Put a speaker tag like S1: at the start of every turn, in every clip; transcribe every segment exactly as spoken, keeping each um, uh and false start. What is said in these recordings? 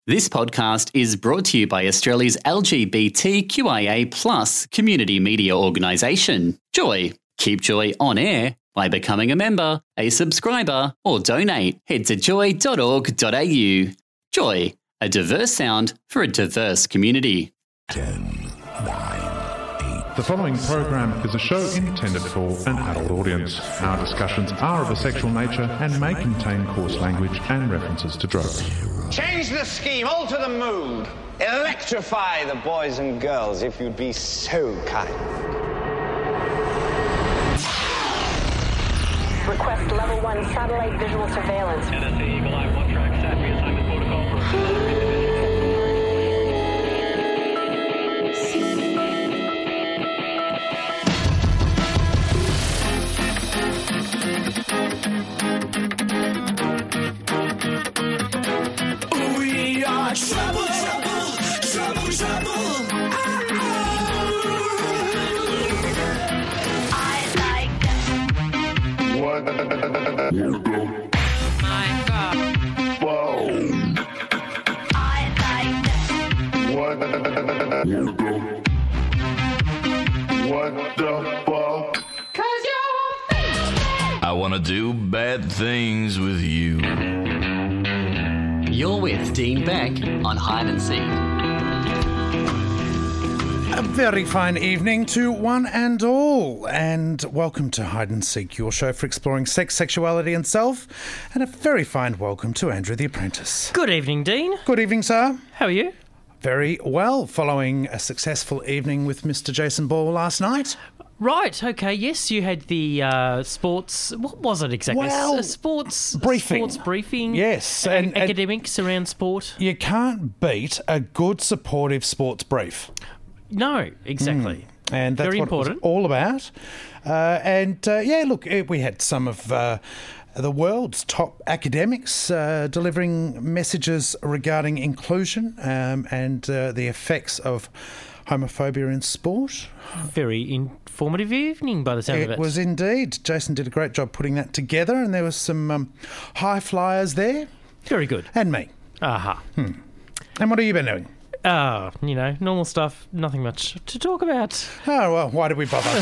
S1: This podcast is brought to you by Australia's L G B T Q I A plus community media organisation, Joy. Keep Joy on air by becoming a member, a subscriber, or donate. Head to joy dot org dot a u. Joy, a diverse sound for a diverse community.
S2: ten, nine, eight.
S3: The following program is a show intended for an adult audience. Our discussions are of a sexual nature and may contain coarse language and references to drugs.
S4: Change the scheme, alter the mood. Electrify the boys and girls if you'd be so kind.
S5: Request level one satellite visual surveillance.
S6: N S A Eagle Eye one track set reassignment protocol for
S2: We are trouble, trouble, trouble, trouble.
S7: I like
S2: What the?
S7: my God.
S2: Whoa.
S7: I like
S2: What the? What the fuck?
S7: Cause you're fake.
S8: I want to do bad things with you.
S1: You're with Dean Beck on Hide and Seek.
S9: A very fine evening to one and all, and welcome to Hide and Seek, your show for exploring sex, sexuality and self, and a very fine welcome to Andrew the Apprentice.
S10: Good evening, Dean.
S9: Good evening, sir.
S10: How are you?
S9: Very well, following a successful evening with Mister Jason Ball last night.
S10: Right, okay, yes, you had the uh, sports, what was it exactly?
S9: Well,
S10: S- sports
S9: briefing.
S10: Sports briefing.
S9: Yes,
S10: A-
S9: and- and-
S10: academics around sport.
S9: You can't beat a good, supportive sports brief.
S10: No, exactly.
S9: And that's
S10: Very
S9: what
S10: important.
S9: it was all about. Uh, and, uh, yeah, look, eh, we had some of uh, the world's top academics uh, delivering messages regarding inclusion um, and uh, the effects of homophobia in sport.
S10: Very informative evening by the sound of
S9: It
S10: it.
S9: was indeed. Jason did a great job putting that together, and there was some um, high flyers there,
S10: Very good.
S9: and me.
S10: Aha.
S9: And what have you been doing?
S10: Ah, you know, normal stuff, nothing much to talk about.
S9: Oh, well, why did we bother?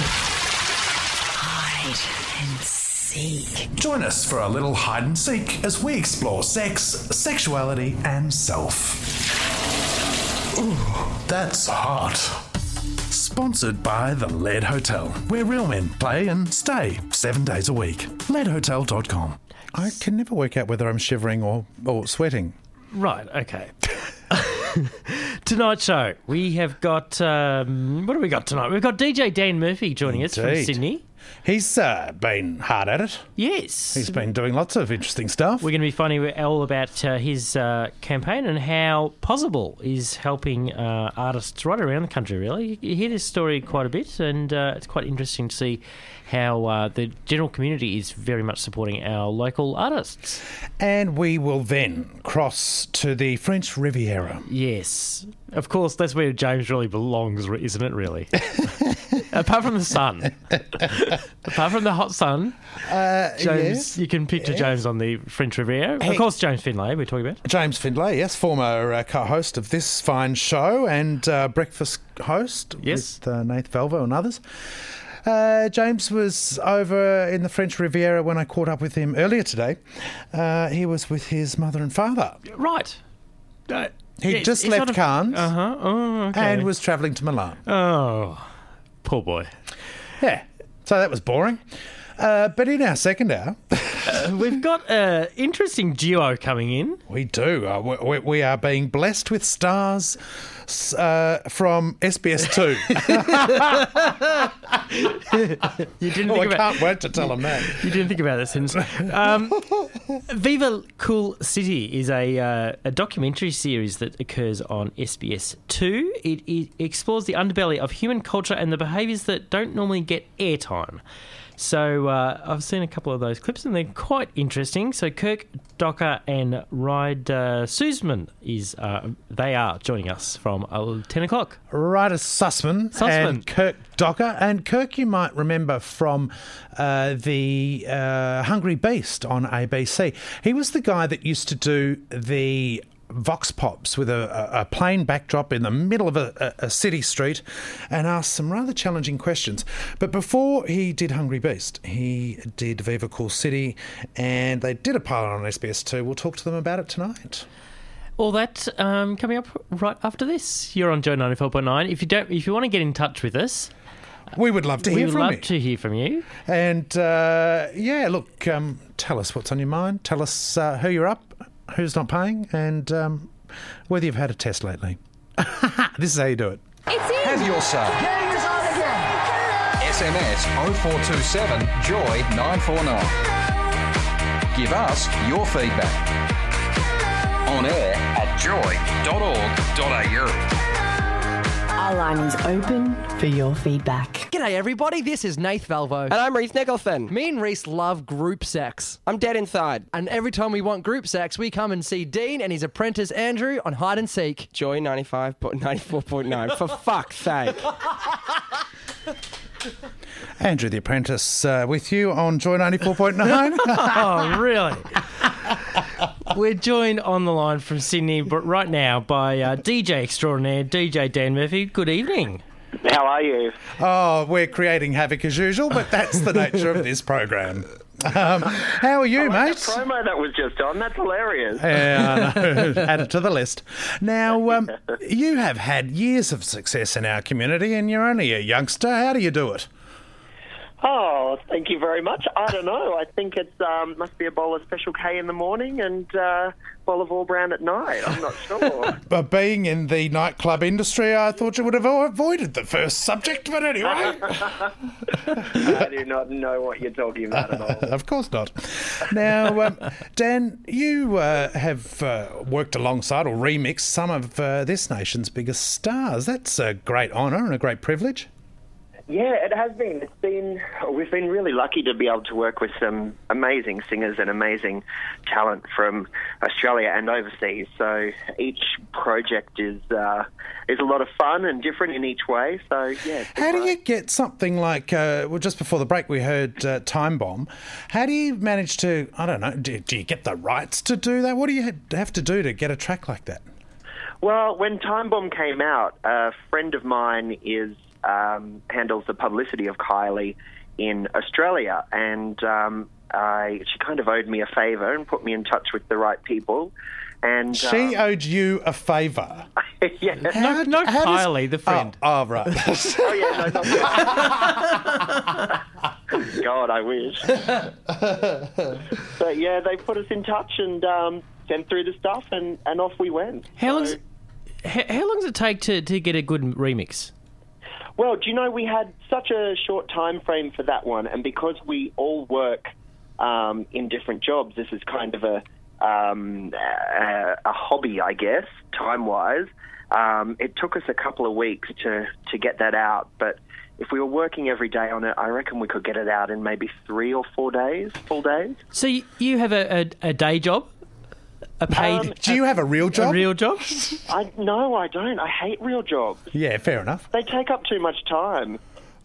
S7: Hide and seek.
S2: Join us for a little hide and seek as we explore sex, sexuality, and self. Ooh, that's hot. Sponsored by the Lead Hotel, where real men play and stay seven days a week. lead hotel dot com.
S9: I can never work out whether I'm shivering or, or sweating.
S10: Right, okay. Tonight's show, we have got, um, what have we got tonight? We've got D J Dan Murphy joining us from
S9: Indeed.
S10: Sydney.
S9: He's uh, been hard at it.
S10: Yes.
S9: He's been doing lots of interesting stuff.
S10: We're going to be finding out all about uh, his uh, campaign and how Possible is helping uh, artists right around the country, really. You hear this story quite a bit, and uh, it's quite interesting to see how uh, the general community is very much supporting our local artists.
S9: And we will then cross to the French Riviera.
S10: Yes. Of course, that's where James really belongs, isn't it, really? Apart from the sun. Apart from the hot sun,
S9: Uh,
S10: James,
S9: yes.
S10: you can picture James on the French Riviera.
S9: Hey.
S10: Of course, James Finlay, we're talking about.
S9: James Findlay, yes, former uh, co-host of this fine show and uh, breakfast host
S10: Yes.
S9: with uh, Nath Velvo and others. Uh, James was over in the French Riviera when I caught up with him earlier today. Uh, he was with his mother and father.
S10: Right. Uh,
S9: He'd
S10: it's-
S9: just
S10: it's
S9: left
S10: sort of-
S9: Cannes
S10: Uh-huh. Oh, okay.
S9: and was travelling to Milan.
S10: Oh, poor boy.
S9: Yeah, so that was boring. Uh, but in our second hour,
S10: Uh, we've got an interesting duo coming in.
S9: we do. Uh, we, we are being blessed with stars s- uh, from S B S two.
S10: You didn't
S9: Oh,
S10: think
S9: I
S10: about
S9: can't wait to tell them that.
S10: You didn't think about that sentence. Um, Viva Cool City is a, uh, a documentary series that occurs on S B S two. It, it explores the underbelly of human culture and the behaviours that don't normally get airtime. So uh, I've seen a couple of those clips and they're quite interesting. So Kirk Docker and Ryder Sussman is uh, they are joining us from uh, ten o'clock.
S9: Ryder Sussman,
S10: Sussman.
S9: and Kirk Docker. And Kirk you might remember from uh, the uh, Hungry Beast on A B C. He was the guy that used to do the vox pops with a, a, a plain backdrop in the middle of a, a, a city street and asked some rather challenging questions. But before he did Hungry Beast, he did Viva Cool City, and they did a pilot on S B S two. We'll talk to them about it tonight.
S10: All that um, coming up right after this. You're on Joy ninety-four point nine. If you don't, if you want to get in touch with us,
S9: we would love to
S10: we
S9: hear
S10: would
S9: from
S10: love
S9: you.
S10: to hear from you.
S9: And uh, yeah, look, um, tell us what's on your mind. Tell us uh, who you're up, who's not paying, and um, whether you've had a test lately. This is how you do it.
S11: It's in. Have your say. Game is on again. S M S oh four two seven Joy nine four nine. Give us your feedback. On air at joy dot org dot a u.
S12: Our line is open for your feedback.
S13: G'day everybody, this is Nath Valvo.
S14: And I'm Reese Nicholson.
S13: Me and Reese love group sex.
S14: I'm dead inside.
S13: And every time we want group sex, we come and see Dean and his apprentice Andrew on Hide and Seek.
S14: Joy ninety-five, ninety-four point nine, for fuck's sake.
S9: Andrew the Apprentice uh, with you on Joy ninety-four point nine.
S10: Oh, really? We're joined on the line from Sydney but right now by uh, D J extraordinaire, D J Dan Murphy. Good evening.
S15: How are you?
S9: Oh, we're creating havoc as usual, but that's the nature of this program. Um, how are you,
S15: I like
S9: mate?
S15: The promo that was just on, that's hilarious.
S9: Yeah, I know. Add it to the list. Now, um, you have had years of success in our community and you're only a youngster. How do you do it?
S15: Oh, thank you very much. I don't know. I think it um, must be a bowl of Special K in the morning and uh, a bowl of All Brown at night. I'm not sure.
S9: But being in the nightclub industry, I thought you would have avoided the first subject, but anyway.
S15: I do not know what you're talking about at all.
S9: Of course not. Now, um, Dan, you uh, have uh, worked alongside or remixed some of uh, this nation's biggest stars. That's a great honour and a great privilege.
S15: Yeah, it has been. It's been. We've been really lucky to be able to work with some amazing singers and amazing talent from Australia and overseas. So each project is uh, is a lot of fun and different in each way. So yeah.
S9: How do you get something like? Uh, well, just before the break, we heard uh, Time Bomb. How do you manage to? I don't know. Do, do you get the rights to do that? What do you have to do to get a track like that?
S15: Well, when Time Bomb came out, a friend of mine is. Um, handles the publicity of Kylie in Australia, and um, I, she kind of owed me a favour and put me in touch with the right people. And
S9: she
S15: um,
S9: owed you a favour.
S15: Yeah,
S10: no, not Kylie, does... the friend.
S9: Oh, oh right.
S15: Oh yeah, no, not God, I wish. But yeah, they put us in touch and um, sent through the stuff, and, and off we went.
S10: How
S15: so,
S10: long? How, how long does it take to, to get a good remix?
S15: Well, do you know, we had such a short time frame for that one, and because we all work um, in different jobs, this is kind of a um, a, a hobby, I guess, time-wise. Um, it took us a couple of weeks to, to get that out, but if we were working every day on it, I reckon we could get it out in maybe three or four days, full days.
S10: So you have a, a, a day job? A paid?
S9: Um, do you have a real job?
S10: A real job?
S15: I no, I don't. I hate real jobs.
S9: Yeah, fair enough.
S15: They take up too much time.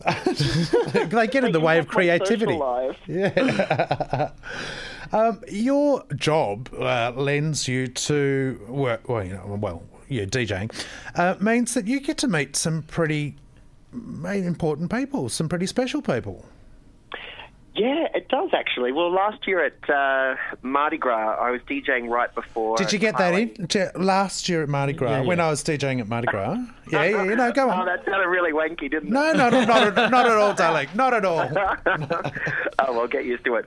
S9: They get in the way of creativity.
S15: Life.
S9: Yeah. um, your job uh, lends you to work. Well, you know, well, yeah, DJing uh, means that you get to meet some pretty important people, some pretty special people.
S15: Yeah, it does actually. Well, last year at uh, Mardi Gras, I was DJing right before.
S9: Did you get
S15: Kylie.
S9: that in? Last year at Mardi Gras,
S10: yeah, yeah.
S9: when I was DJing at Mardi Gras. Yeah, yeah, you know, go on.
S15: Oh, that sounded really wanky, didn't it?
S9: No, no, no, not, at, not at all, darling. Not at all.
S15: Oh, well, get used to it.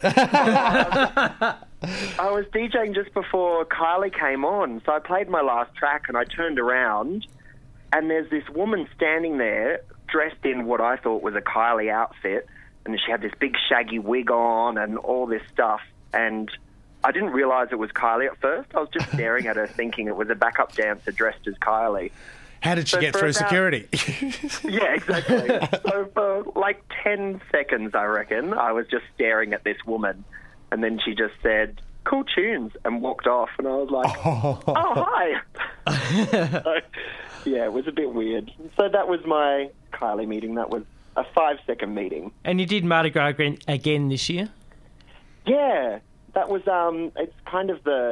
S15: I was DJing just before Kylie came on, so I played my last track and I turned around and there's this woman standing there dressed in what I thought was a Kylie outfit. And she had this big shaggy wig on and all this stuff. And I didn't realise it was Kylie at first. I was just staring at her thinking it was a backup dancer dressed as Kylie.
S9: How did she
S15: so
S9: get through
S15: about,
S9: security?
S15: Yeah, exactly. So for like ten seconds, I reckon, I was just staring at this woman. And then she just said, "Cool tunes," and walked off. And I was like, oh, oh hi. So, yeah, it was a bit weird. So that was my Kylie meeting. That was a five-second meeting.
S10: And you did Mardi Gras again, again this year?
S15: Yeah, that was, um, it's kind of the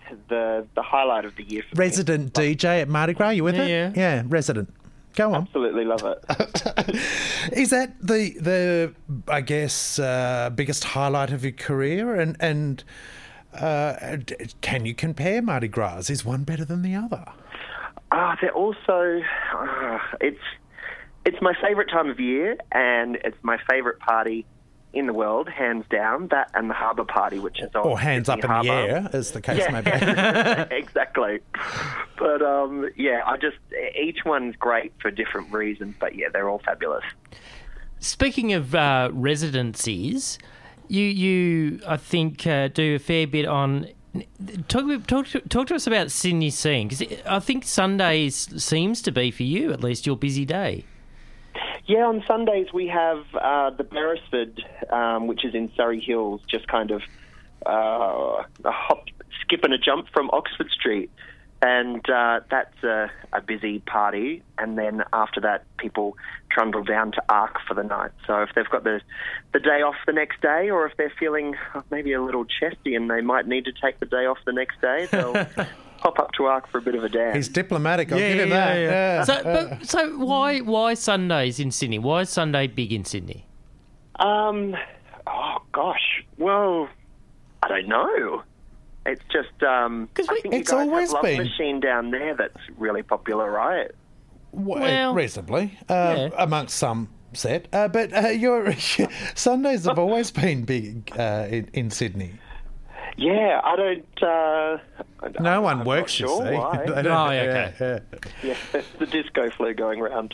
S15: the the highlight of the year for
S9: Resident D J at Mardi Gras, you with
S10: Yeah,
S9: it?
S10: yeah.
S9: Yeah, resident. Go on.
S15: Absolutely love it.
S9: Is that the the I guess uh, biggest highlight of your career? And and uh, d- can you compare Mardi Gras? Is one better than the other?
S15: Ah, they're also uh, it's it's my favourite time of year, and it's my favourite party in the world, hands down. That and the Harbour Party, which is on
S9: Or hands up
S15: Sydney
S9: in the
S15: Harbour.
S9: air, as the case
S15: Yeah.
S9: may be.
S15: Exactly. But um, yeah, I just each one's great for different reasons. But yeah, they're all fabulous.
S10: Speaking of uh, residencies, you you I think uh, do a fair bit on. Talk, talk, talk to us about Sydney scene, because I think Sundays seems to be, for you at least, your busy day.
S15: Yeah, on Sundays we have uh, the Beresford, um, which is in Surrey Hills, just kind of uh, a hop, skip and a jump from Oxford Street. And uh, that's a, a busy party. And then after that, people trundle down to Arc for the night. So if they've got the the day off the next day, or if they're feeling maybe a little chesty and they might need to take the day off the next day, they'll pop up to Arc for a bit of a dance.
S9: He's diplomatic, I'll
S10: Yeah,
S9: give him
S10: yeah,
S9: that.
S10: yeah.
S9: Yeah.
S10: So, but, so why why Sundays in Sydney? Why is Sunday big in Sydney?
S15: Um, oh gosh, well, I don't know. It's just um, I think
S9: it's
S15: you guys
S9: always
S15: have Love
S9: been-
S15: Machine down there that's really popular, right?
S9: Well,
S10: Well,
S9: reasonably, uh,
S15: yeah.
S9: amongst some set. Uh, but uh, your Sundays have always been big uh, in, in Sydney.
S15: Yeah, I don't. Uh,
S9: No one
S15: I'm
S9: works,
S15: not
S9: you
S15: sure
S9: see.
S15: why.
S9: They don't-
S10: Oh, yeah,
S9: yeah,
S15: Yeah, the disco flu going round.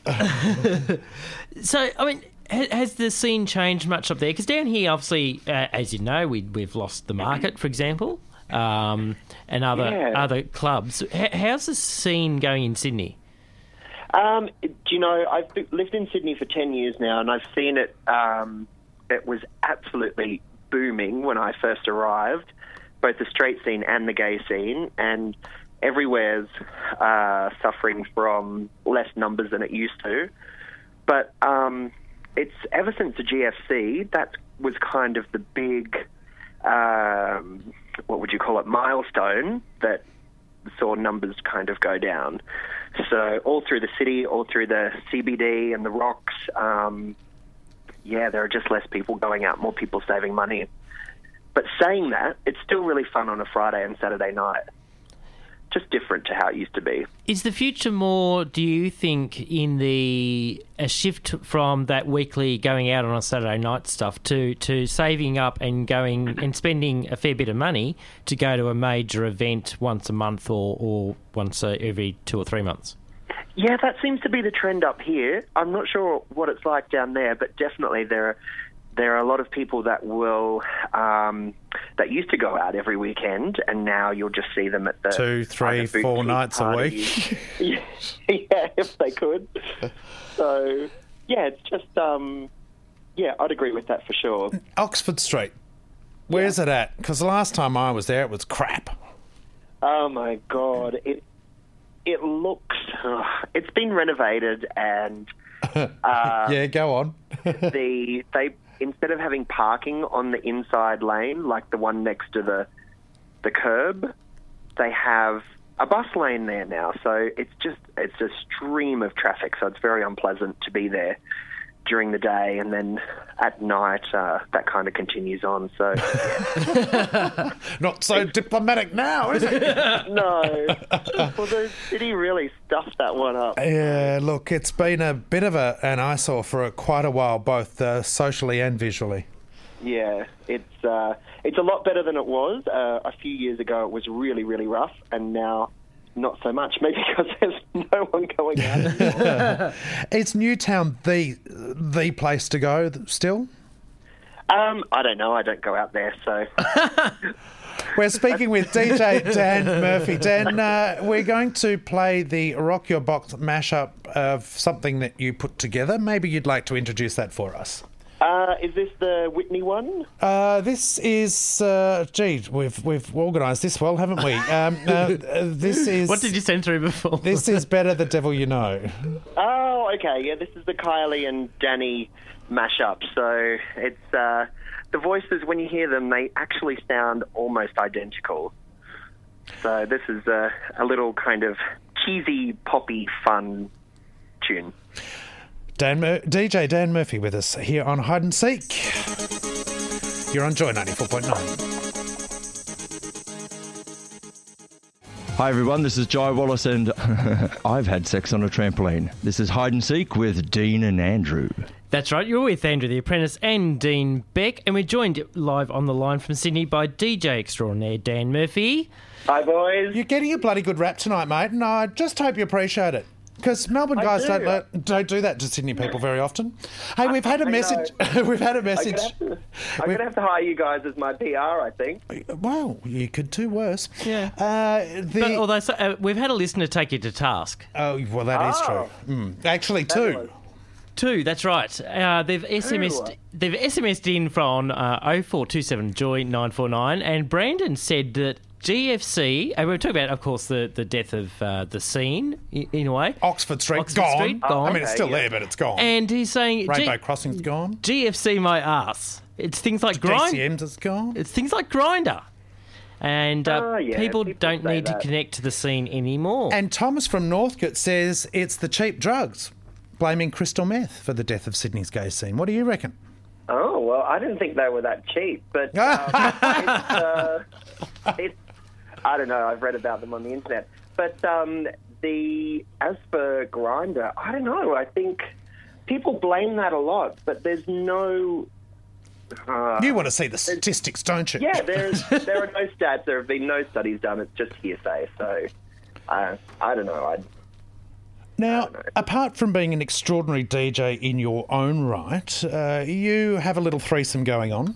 S10: So, I mean, ha- has the scene changed much up there? Because down here, obviously, uh, as you know, we, we've lost the market, for example, um, and other
S15: Yeah.
S10: other clubs. H- how's the scene going in Sydney?
S15: Um, do you know, I've b- lived in Sydney for ten years now, and I've seen it. Um, it was absolutely booming when I first arrived, both the straight scene and the gay scene, and everywhere's uh, suffering from less numbers than it used to. But um, it's ever since the G F C, that was kind of the big, um, what would you call it, milestone that saw numbers kind of go down. So all through the city, all through the C B D and the rocks, um, yeah, there are just less people going out, more people saving money. But saying that, it's still really fun on a Friday and Saturday night. Just different to how it used to be.
S10: Is the future more, do you think, in the a shift from that weekly going out on a Saturday night stuff to, to saving up and going and spending a fair bit of money to go to a major event once a month or, or once uh, every two or three months?
S15: Yeah, that seems to be the trend up here. I'm not sure what it's like down there, but definitely there are there are a lot of people that will um, that used to go out every weekend, and now you'll just see them at the
S9: Two, three,
S15: either
S9: four
S15: boutique
S9: nights a
S15: parties.
S9: week.
S15: yeah, yeah, if they could. So yeah, it's just um, yeah, I'd agree with that for sure.
S9: Oxford Street, where's it at? Because the last time I was there, it was crap.
S15: Oh my god, it it looks. Uh, it's been renovated, and uh,
S9: yeah, go on.
S15: the they instead of having parking on the inside lane, like the one next to the the curb, they have a bus lane there now. So it's just it's a stream of traffic. So it's very unpleasant to be there during the day, and then at night uh, that kind of continues on. So yeah.
S9: Not so diplomatic now, is it?
S15: No, well, the city really stuffed that one up.
S9: Yeah, look, it's been a bit of a, an eyesore for a, quite a while, both uh, socially and visually.
S15: Yeah, it's uh, it's a lot better than it was. Uh, a few years ago, it was really, really rough, and now not so much, maybe because there's no one going out anymore.
S9: Is Newtown the the place to go still?
S15: Um, I don't know. I don't go out there, so...
S9: We're speaking with D J Dan Murphy. Dan, uh, we're going to play the Rock Your Box mashup of something that you put together. Maybe you'd like to introduce that for us.
S15: Uh, is this the Whitney one?
S9: Uh, this is, uh, gee, we've we've organised this well, haven't we? Um, uh, this is.
S10: What did you send through before?
S9: This is Better the Devil You Know.
S15: Oh, okay. Yeah, this is the Kylie and Danny mashup. So it's uh, the voices, when you hear them, they actually sound almost identical. So this is a, a little kind of cheesy, poppy, fun tune.
S9: Dan Mur- D J Dan Murphy with us here on Hide and Seek. You're on Joy ninety-four point nine.
S16: Hi everyone, this is Jai Wallace and I've had sex on a trampoline. This is Hide and Seek with Dean and Andrew.
S10: That's right, you're with Andrew the Apprentice and Dean Beck, and we're joined live on the line from Sydney by D J extraordinaire Dan Murphy.
S15: Hi boys.
S9: You're getting a bloody good rap tonight, mate, and I just hope you appreciate it. Because Melbourne
S15: I
S9: guys
S15: do.
S9: don't let, don't do that to Sydney people very often. Hey, we've had a
S15: I
S9: message. We've had a message.
S15: I'm going to have to hire you guys as my P R, I think.
S9: Well, you could do worse.
S10: Yeah.
S9: Uh, the...
S10: But although so, uh, we've had a listener take you to task.
S9: Oh, well, that is
S15: Oh.
S9: true. Mm. Actually, two.
S10: Two, that's right. Uh, they've S M S'd, they've S M S'd in from uh, oh four two seven Joy nine four nine, and Brandon said that G F C, and we were talking about, of course, the, the death of uh, the scene, in, in a way.
S9: Oxford Street,
S10: Oxford
S9: gone.
S10: Street, gone.
S9: I mean, it's still
S15: Okay, yeah.
S9: there, but it's gone.
S10: And he's saying
S9: Rainbow
S10: G-
S9: Crossing's gone.
S10: G F C my ass. It's things like grind.
S9: G C M's is gone.
S10: It's things like Grinder. And uh,
S15: Oh, yeah,
S10: people,
S15: people
S10: don't
S15: say
S10: need
S15: that.
S10: to connect to the scene anymore.
S9: And Thomas from Northcote says it's the cheap drugs, blaming crystal meth for the death of Sydney's gay scene. What do you reckon?
S15: Oh, well, I didn't think they were that cheap, but um, it's, uh, it's, I don't know, I've read about them on the internet. But um, the as for Grindr, I don't know, I think people blame that a lot, but there's no... Uh,
S9: You want to see the statistics, don't you?
S15: yeah, there's, there are no stats, there have been no studies done, it's just hearsay, so uh, I don't know, I'd...
S9: Now, apart from being an extraordinary D J in your own right, uh, you have a little threesome going on.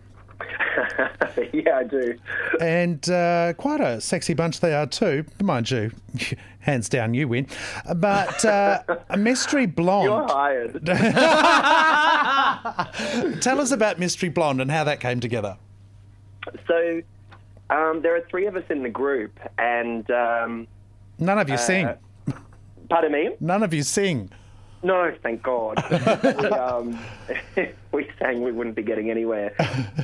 S15: yeah, I do.
S9: And uh, quite a sexy bunch they are too, mind you. Hands down, you win. But uh, a Mystery Blonde.
S15: You're hired.
S9: Tell us about Mystery Blonde and how that came together.
S15: So, um, there are three of us in the group, and... Um,
S9: None of you
S15: uh,
S9: sing.
S15: Pardon me?
S9: None of you sing.
S15: No, thank God. we, um, we sang we wouldn't be getting anywhere.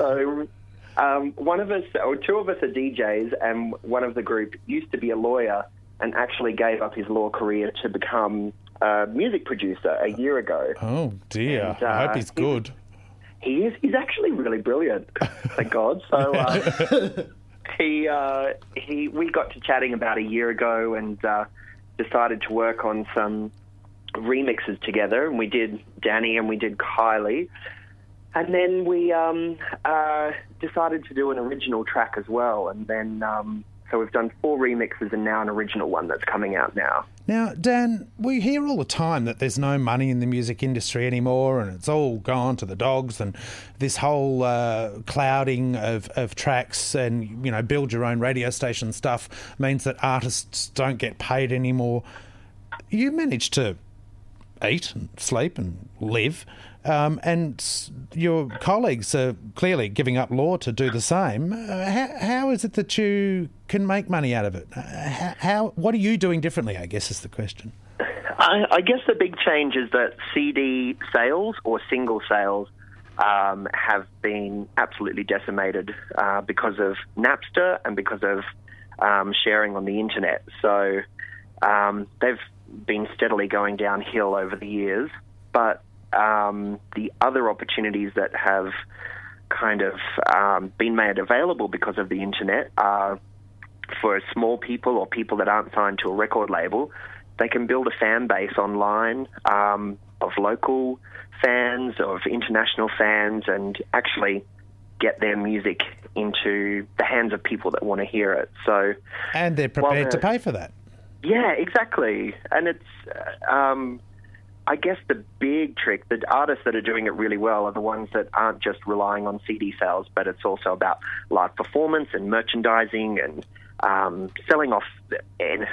S15: So um, one of us, or two of us are D Js, and one of the group used to be a lawyer and actually gave up his law career to become a music producer a year ago.
S9: Oh, dear.
S15: And, uh,
S9: I hope he's good.
S15: He is. He's actually really brilliant, thank God. So uh, he, uh, he, we got to chatting about a year ago and uh, decided to work on some remixes together, and we did Danny and we did Kylie, and then we um, uh, decided to do an original track as well, and then um, so we've done four remixes and now an original one that's coming out now.
S9: Now, Dan, we hear all the time that there's no money in the music industry anymore and it's all gone to the dogs, and this whole uh, clouding of, of tracks and, you know, build your own radio station stuff means that artists don't get paid anymore. You managed to eat and sleep and live, um, and s- your colleagues are clearly giving up law to do the same. Uh, how, how is it that you can make money out of it? Uh, how, how what are you doing differently, I guess, is the question.
S15: I, I guess the big change is that C D sales or single sales um, have been absolutely decimated uh, because of Napster and because of um, sharing on the internet. So um, they've been steadily going downhill over the years, but um, the other opportunities that have kind of um, been made available because of the internet are for small people or people that aren't signed to a record label. They can build a fan base online um, of local fans, of international fans, and actually get their music into the hands of people that want to hear it. So,
S9: And they're
S15: while
S9: prepared to
S15: they're-
S9: pay for that.
S15: Yeah, exactly. And it's, uh, um, I guess the big trick, the artists that are doing it really well are the ones that aren't just relying on C D sales, but it's also about live performance and merchandising and um, selling off and,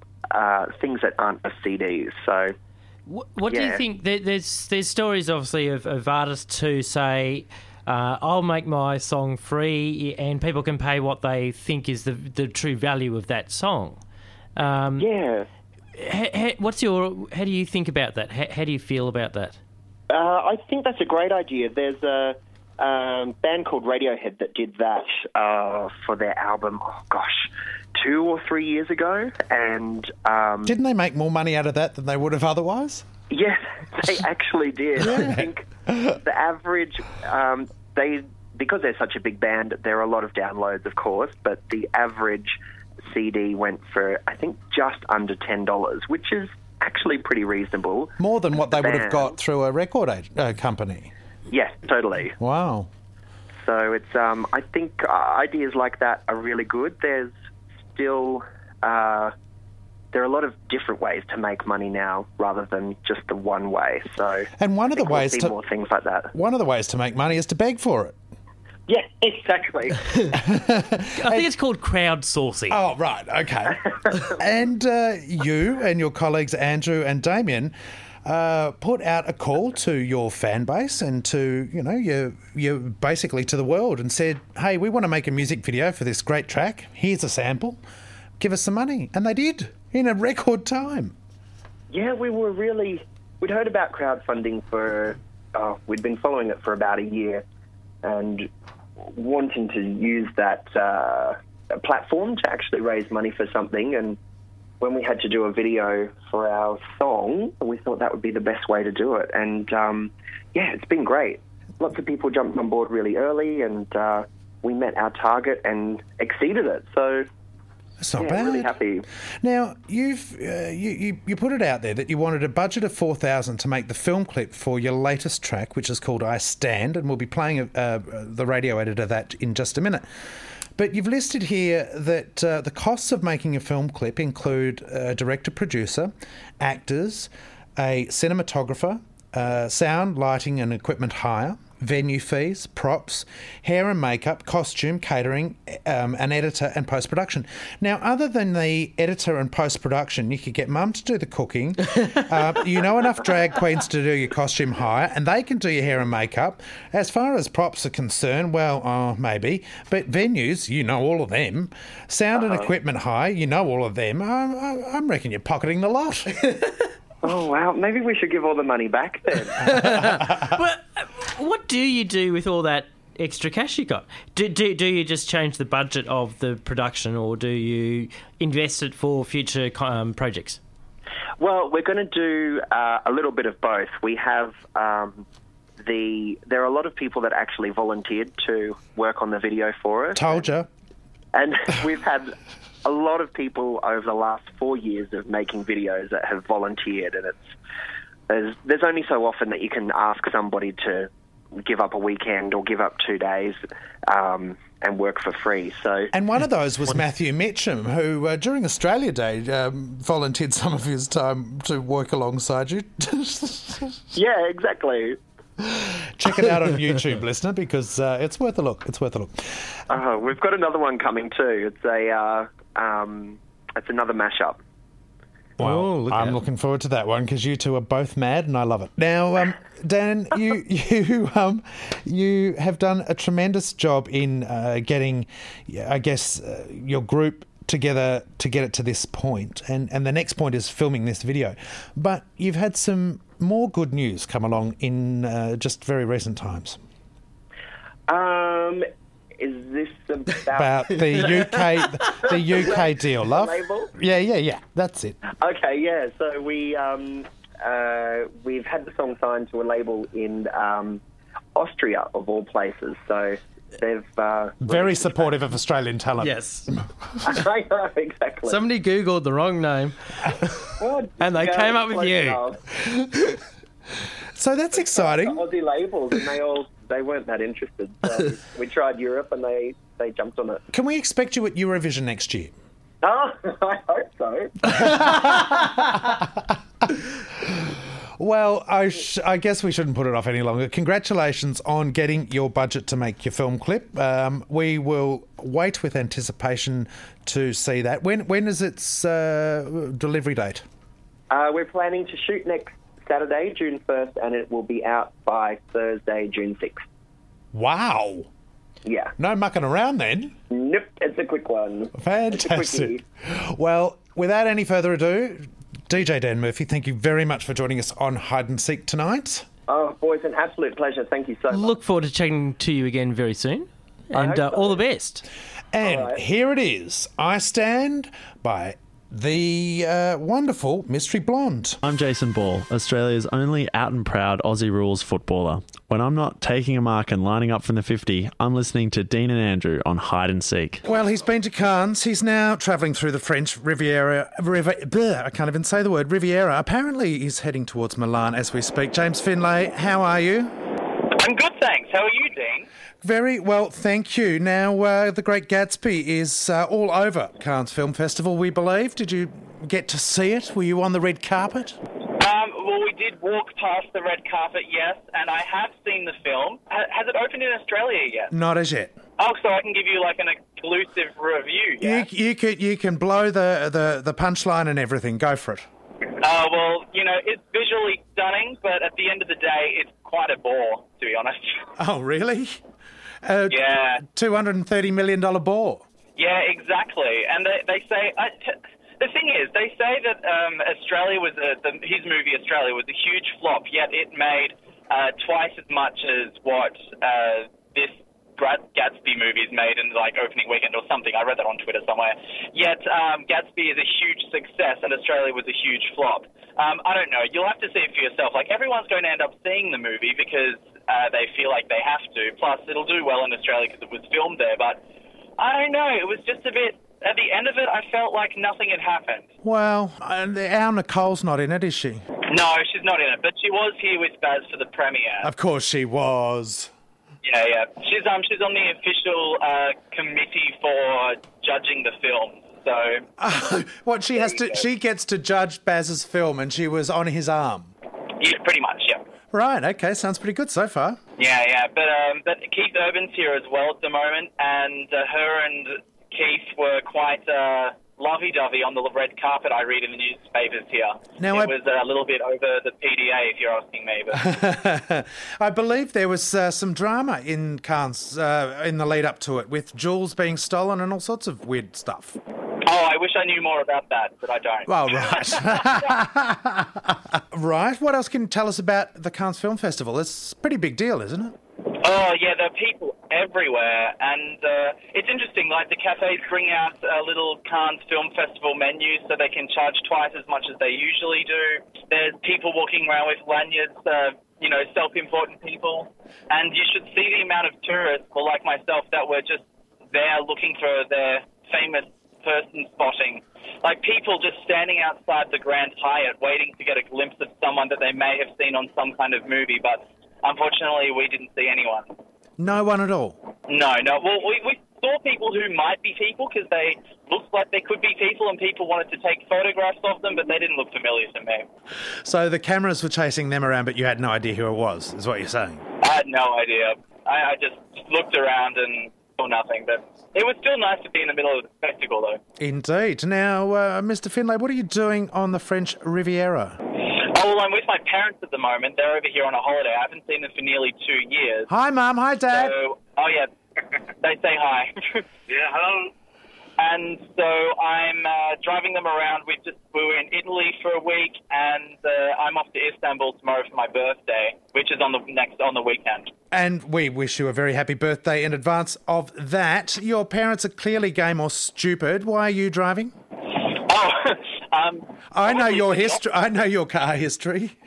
S15: uh, things that aren't just C Ds. So,
S10: What, what do you
S15: yeah.
S10: think? There, there's there's stories obviously of, of artists who say, uh, "I'll make my song free," and people can pay what they think is the the true value of that song. Um,
S15: yeah.
S10: Ha, ha, what's your? How do you think about that? How, how do you feel about that?
S15: Uh, I think that's a great idea. There's a um, band called Radiohead that did that uh, for their album, oh gosh, two or three years ago, and um,
S9: Didn't they make more money out of that than they would have otherwise?
S15: yes, they actually did. I think the average um, they because they're such a big band, there are a lot of downloads, of course, but the average C D went for I think just under ten dollars, which is actually pretty reasonable.
S9: More than what they would have
S15: Band.
S9: got through a record ag- uh, company.
S15: Yes, totally.
S9: Wow.
S15: So it's um, I think uh, ideas like that are really good. There's still uh, there are a lot of different ways to make money now, rather than just the one way. So
S9: And one of
S15: I
S9: the
S15: think we'll
S9: ways
S15: see
S9: to
S15: more things like that.
S9: one of the ways to make money is to beg for it.
S15: Yeah, exactly.
S10: I think it's called crowdsourcing.
S9: Oh, right, okay. and uh, you and your colleagues Andrew and Damien uh, put out a call to your fan base and to, you know, you you basically to the world and said, hey, we want to make a music video for this great track. Here's a sample. Give us some money. And they did in a record time.
S15: Yeah, we were really... We'd heard about crowdfunding for... Oh, we'd been following it for about a year and wanting to use that uh, platform to actually raise money for something. And when we had to do a video for our song, we thought that would be the best way to do it. And, um, yeah, it's been great. Lots of people jumped on board really early, and uh, we met our target and exceeded it. So...
S9: That's not
S15: yeah,
S9: bad.
S15: really happy.
S9: Now, you've uh, you, you you put it out there that you wanted a budget of four thousand dollars to make the film clip for your latest track, which is called I Stand, and we'll be playing uh, the radio edit of that in just a minute. But you've listed here that uh, the costs of making a film clip include a director-producer, actors, a cinematographer, uh, sound, lighting and equipment hire, venue fees, props, hair and makeup, costume, catering, um, an editor and post-production. Now, other than the editor and post-production, you could get mum to do the cooking. uh, you know enough drag queens to do your costume hire, and they can do your hair and makeup. As far as props are concerned, well, uh, maybe. But venues, you know all of them. Sound and
S15: Uh-huh.
S9: equipment hire, you know all of them. I, I, I reckon you're pocketing the lot.
S15: Oh, wow. Maybe we should give all the money back then.
S10: But what do you do with all that extra cash you got? Do, do, do you just change the budget of the production, or do you invest it for future um, projects?
S15: Well, we're going to do uh, a little bit of both. We have um, the... There are a lot of people that actually volunteered to work on the video for us.
S9: Told you.
S15: And we've had a lot of people over the last four years of making videos that have volunteered, and it's there's, there's only so often that you can ask somebody to give up a weekend or give up two days um, and work for free. So,
S9: and one of those was Matthew Mitchum, who uh, during Australia Day um, volunteered some of his time to work alongside you.
S15: Yeah, exactly.
S9: Check it out on YouTube, listener, because uh, it's worth a look. It's worth a look.
S15: Uh, we've got another one coming too. It's a uh, um, it's another mashup.
S9: Well,
S10: Oh, look
S9: I'm
S10: out.
S9: looking forward to that one because you two are both mad, and I love it. Now, um, Dan, you you um, you have done a tremendous job in uh, getting, I guess, uh, your group together to get it to this point, and and the next point is filming this video. But you've had some more good news come along in uh, just very recent times.
S15: Um, is this about,
S9: About the U K the U K deal, love?
S15: label?
S9: Yeah, yeah, yeah. That's it.
S15: Okay, yeah. So we um, uh, we've had the song signed to a label in um, Austria, of all places. So they've uh,
S9: Very supportive of Australian talent.
S10: Yes.
S15: I know, exactly.
S10: Somebody Googled the wrong name,
S15: Well,
S10: and they
S15: yeah,
S10: came up with
S15: close
S10: you.
S15: enough.
S9: So that's exciting.
S15: Aussie labels, and they all they weren't that interested. So we tried Europe, and they, they jumped on it.
S9: Can we expect you at Eurovision next year?
S15: Oh, I hope so.
S9: Well, I, sh- I guess we shouldn't put it off any longer. Congratulations on getting your budget to make your film clip. Um, we will wait with anticipation to see that. When when is its uh, delivery date?
S15: Uh, we're planning to shoot next Saturday, June first, and it will be out by Thursday, June sixth.
S9: Wow.
S15: Yeah.
S9: No mucking around then.
S15: Nope, it's a quick one.
S9: Fantastic. Well, without any further ado, D J Dan Murphy, thank you very much for joining us on Hide and Seek tonight.
S15: Oh, boys, an absolute pleasure. Thank you so much.
S10: Look forward to chatting to you again very soon,
S15: I
S10: and
S15: hope
S10: uh,
S15: so.
S10: all the best.
S9: And
S17: All right.
S9: here it is. I Stand by the uh, wonderful Mystery Blonde.
S18: I'm Jason Ball, Australia's only out and proud Aussie rules footballer. When I'm not taking a mark and lining up from the fifty, I'm listening to Dean and Andrew on Hide and Seek.
S9: Well, he's been to Cannes. He's now travelling through the French Riviera. River, bleh, I can't even say the word Riviera. Apparently, he's heading towards Milan as we speak. James Finlay, how are you?
S17: I'm good, thanks. How are you, Dean?
S9: Very well, thank you. Now, uh, The Great Gatsby is uh, all over Cannes Film Festival, we believe. Did you get to see it? Were you on the red carpet?
S17: Um, well, we did walk past the red carpet, yes, and I have seen the film. Ha- has it opened in Australia yet?
S9: Not as yet.
S17: Oh, so I can give you like an exclusive review, yeah?
S9: You, you, could, you can blow the, the, the punchline and everything. Go for it.
S17: Uh, well, you know, it's visually stunning, but at the end of the day, it's quite a bore, to be honest.
S9: Oh, really? Uh,
S17: yeah.
S9: two hundred thirty million dollars bore.
S17: Yeah, exactly. And they, they say... I, t- the thing is, they say that um, Australia was a, the, his movie Australia was a huge flop, yet it made uh, twice as much as what uh, this Gatsby movie is made in like opening weekend or something. I read that on Twitter somewhere. Yet um, Gatsby is a huge success and Australia was a huge flop. Um, I don't know. You'll have to see it for yourself. Like everyone's going to end up seeing the movie because uh, they feel like they have to. Plus, it'll do well in Australia because it was filmed there. But I don't know. It was just a bit. At the end of it, I felt like nothing had happened.
S9: Well, uh, our Nicole's not in it, is she?
S17: No, she's not in it, but she was here with Baz for the premiere.
S9: Of course she was.
S17: Yeah, yeah. She's um she's on the official uh, committee for judging the film. So
S9: Uh, what she has to, she gets to judge Baz's film, and she was on his arm.
S17: yeah, pretty much, yeah.
S9: Right. Okay. Sounds pretty good so far.
S17: Yeah, yeah. But um, but Keith Urban's here as well at the moment, and uh, her and Keith were quite uh, lovey-dovey on the red carpet, I read in the newspapers here.
S9: Now,
S17: it
S9: I-
S17: was a little bit over the P D A, if you're asking me. But
S9: I believe there was uh, some drama in Cannes uh, in the lead up to it, with jewels being stolen and all sorts of weird stuff.
S17: oh, I wish I knew more about that, but I don't.
S9: Well, right. Right. What else can you tell us about the Cannes Film Festival? It's a pretty big deal, isn't it?
S17: Oh, yeah, there are people everywhere, and uh, it's interesting, like the cafes bring out a little Cannes Film Festival menu so they can charge twice as much as they usually do. There's people walking around with lanyards, uh, you know, self-important people, and you should see the amount of tourists, well, like myself, that were just there looking for their famous person spotting. Like people just standing outside the Grand Hyatt waiting to get a glimpse of someone that they may have seen on some kind of movie, but unfortunately, we didn't see anyone.
S9: No one at all.
S17: No, no. Well, we, we saw people who might be people because they looked like they could be people and people wanted to take photographs of them, but they didn't look familiar to me.
S9: So the cameras were chasing them around, but you had no idea who it was, is what you're saying?
S17: I had no idea. I, I just looked around and saw nothing, but it was still nice to be in the middle of the spectacle, though.
S9: Indeed. Now, uh, Mister Finlay, what are you doing on the French Riviera?
S17: Oh, well, I'm with my parents at the moment. They're over here on a holiday. I haven't seen them for nearly two years.
S9: Hi, Mum. Hi, Dad.
S17: So, oh, yeah. They say hi. Yeah, hello. And so I'm uh, driving them around. We just we were in Italy for a week, and uh, I'm off to Istanbul tomorrow for my birthday, which is on the next on the weekend.
S9: And we wish you a very happy birthday in advance of that. Your parents are clearly gay or stupid. Why are you driving?
S17: Oh, um,
S9: I know your history. I know your car history.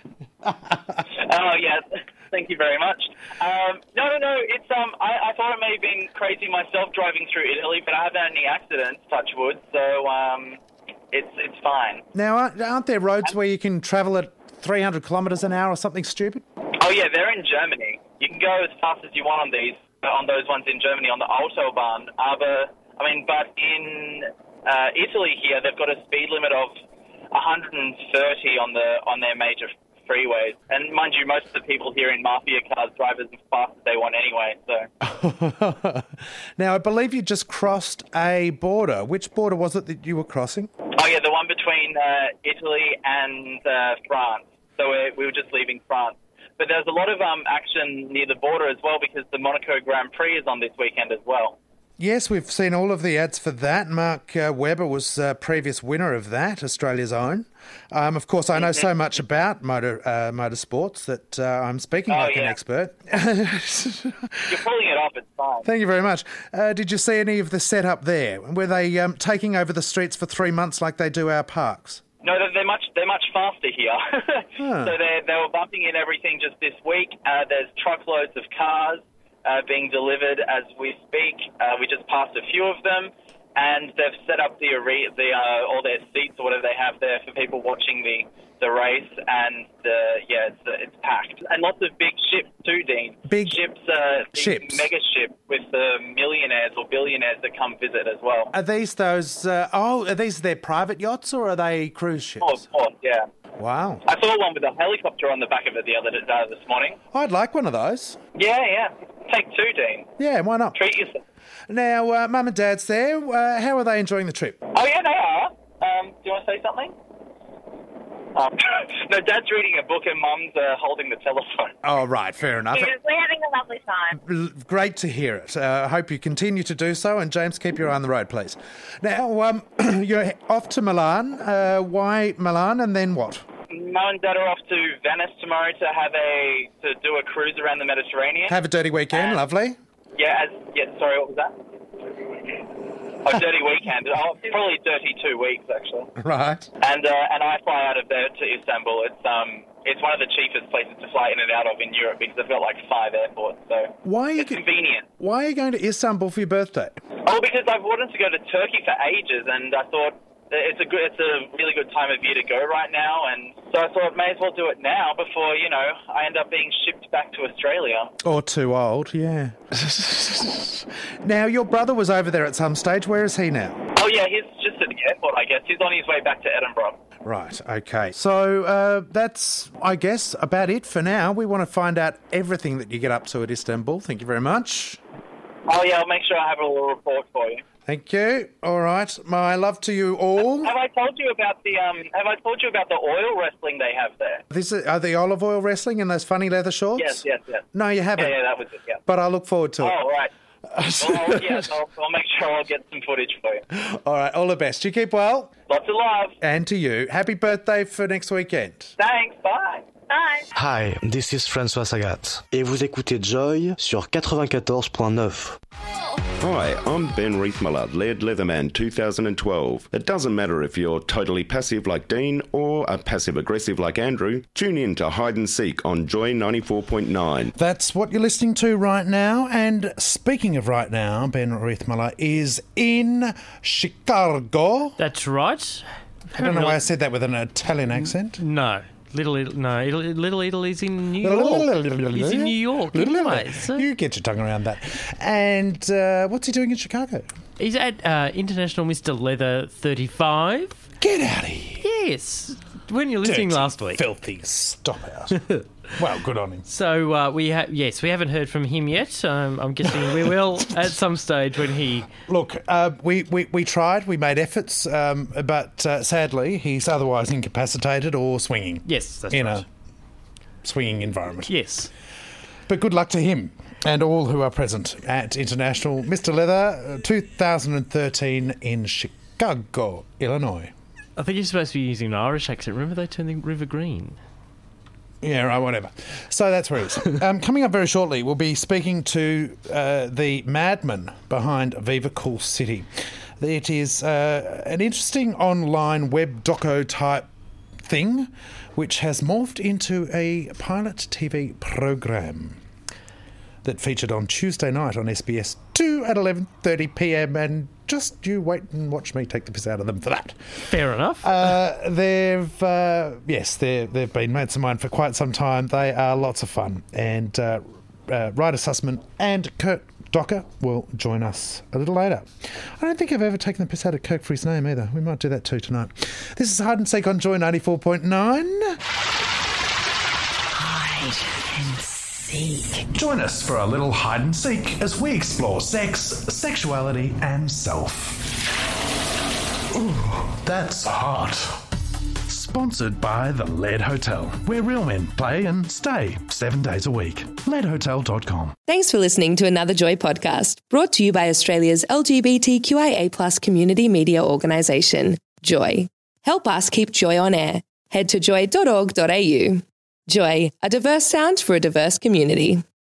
S17: oh yes, thank you very much. Um, no, no, no. It's um. I, I thought it may have been crazy myself driving through Italy, but I haven't had any accidents. Touch wood. So um, it's it's fine.
S9: Now, aren't aren't there roads where you can travel at three hundred kilometres an hour or something stupid?
S17: Oh yeah, they're in Germany. You can go as fast as you want on these on those ones in Germany on the Autobahn. Aber, I mean, but in uh, Italy here, they've got a speed limit of one hundred thirty on the on their major freeways. And mind you, most of the people here in mafia cars drive as fast as they want anyway. So.
S9: Now, I believe you just crossed a border. Which border was it that you were crossing?
S17: Oh yeah, the one between uh, Italy and uh, France. So we we were just leaving France. But there's a lot of um, action near the border as well because the Monaco Grand Prix is on this weekend as well.
S9: Yes, we've seen all of the ads for that. Mark uh, Webber was uh, previous winner of that, Australia's own. Um, of course, I know so much about motor uh, motorsports that uh, I'm speaking
S17: Oh,
S9: like an
S17: yeah.
S9: expert.
S17: You're pulling it off. up. It's fine.
S9: Thank you very much. Uh, did you see any of the setup there? Were they um, taking over the streets for three months like they do our parks?
S17: No, they're, they're much they're much faster here.
S9: Huh.
S17: So they they were bumping in everything just this week. Uh, there's truckloads of cars uh, being delivered as we speak. Uh, we just passed a few of them, and they've set up the arena, the uh, all their seats or whatever they have there for people watching the. the race, and uh, yeah, it's, uh, it's packed. And lots of big ships too, Dean.
S9: Big
S17: ships, uh, big
S9: ships.
S17: mega ship with the millionaires or billionaires that come visit as well.
S9: Are these those, uh, oh, are these their private yachts or are they cruise ships?
S17: Oh, of course, yeah.
S9: Wow.
S17: I saw one with a helicopter on the back of it the other uh, this morning.
S9: I'd like one of those.
S17: Yeah, yeah. Take two, Dean.
S9: Yeah, why not?
S17: Treat yourself.
S9: Now, uh, Mum and Dad's there. Uh, how are they enjoying the trip?
S17: Oh, yeah, they are. Um, do you want to say something? Um, no, Dad's reading a book and Mum's uh, holding the telephone.
S9: Oh, right, fair enough.
S19: We're having a lovely time.
S9: L- Great to hear it. I uh, hope you continue to do so. And, James, keep your eye on the road, please. Now, um, you're off to Milan. Uh, why Milan and then what?
S17: Mum and Dad are off to Venice tomorrow to have a to do a cruise around the Mediterranean.
S9: Have a dirty weekend.
S17: And,
S9: lovely.
S17: Yeah, as, yeah, sorry, what was that? Oh, dirty weekend. Oh, probably dirty two weeks, actually.
S9: Right.
S17: And uh, and I fly out of there to Istanbul. It's um it's one of the cheapest places to fly in and out of in Europe because they've got like five airports, so
S9: Why are you
S17: it's convenient.
S9: Why are you going to Istanbul for your birthday?
S17: Oh, because I've wanted to go to Turkey for ages, and I thought it's a good, it's a really good time of year to go right now, and so I thought may as well do it now before, you know, I end up being shipped back to Australia.
S9: Or too old, yeah. Now, your brother was over there at some stage. Where is he now?
S17: Oh, yeah, he's just at the airport, I guess. He's on his way back to Edinburgh.
S9: Right, okay. So uh, that's, I guess, about it for now. We want to find out everything that you get up to at Istanbul. Thank you very much.
S17: Oh, yeah, I'll make sure I have a little report for you.
S9: Thank you. All right. My love to you all.
S17: Have I told you about the um? Have I told you about the oil wrestling they have there?
S9: This is, are the olive oil wrestling in those funny leather shorts?
S17: Yes, yes, yes.
S9: No, you haven't.
S17: Yeah, yeah, that was it. Yeah.
S9: But I look forward to it.
S17: Oh, right. well, I'll, yeah, I'll, I'll make sure I'll get some footage for you.
S9: All right. All the best. You keep well.
S17: Lots of love.
S9: And to you. Happy birthday for next weekend.
S17: Thanks. Bye.
S19: Bye.
S20: Hi, this is François Sagat. Et vous écoutez Joy sur quatre-vingt-quatorze point neuf.
S21: Hi, I'm Ben Reithmiller, Laird Leatherman two thousand twelve. It doesn't matter if you're totally passive like Dean or a passive-aggressive like Andrew. Tune in to Hide and Seek on Joy ninety-four point nine.
S9: That's what you're listening to right now. And speaking of right now, Ben Reithmiller is in Chicago.
S10: That's right.
S9: I don't know why I said that with an Italian accent.
S10: No. Little, Italy, no, Little, Little Italy's in New York. He's in New York. Anyway, so.
S9: You get your tongue around that. And uh, what's he doing in Chicago?
S10: He's at uh, International Mister Leather thirty-five.
S9: Get out of here.
S10: Yes. When you were listening
S9: Dirty,
S10: last week.
S9: Filthy stop out. Well, good on him.
S10: So, uh, we ha- yes, we haven't heard from him yet. Um, I'm guessing we will at some stage when he...
S9: Look, uh, we, we, we tried, we made efforts, um, but uh, sadly he's otherwise incapacitated or swinging.
S10: Yes, that's
S9: in
S10: right.
S9: a swinging environment.
S10: Yes.
S9: But good luck to him and all who are present at International Mister Leather two thousand thirteen in Chicago, Illinois.
S10: I think you're supposed to be using an Irish accent. Remember they turned the river green?
S9: Yeah, right, whatever. So that's where it is. um, coming up very shortly, we'll be speaking to uh, the madman behind Viva Cool City. It is uh, an interesting online web doco type thing which has morphed into a pilot T V program that featured on Tuesday night on S B S two at eleven thirty p m, and just you wait and watch me take the piss out of them for that.
S10: Fair enough.
S9: Uh, they've, uh, yes, they've, they've been mates of mine for quite some time. They are lots of fun. And uh, uh, Ryder Sussman and Kurt Docker will join us a little later. I don't think I've ever taken the piss out of Kirk for his name either. We might do that too tonight. This is Hide and Seek on Joy ninety-four point nine.
S7: Hide and Seek.
S2: Join us for a little hide and seek as we explore sex, sexuality, and self. Ooh, that's hot. Sponsored by the Lead Hotel, where real men play and stay seven days a week. lead hotel dot com.
S22: Thanks for listening to another Joy podcast, brought to you by Australia's L G B T Q I A plus community media organisation, Joy. Help us keep Joy on air. Head to joy dot org dot a u. Joy, a diverse sound for a diverse community.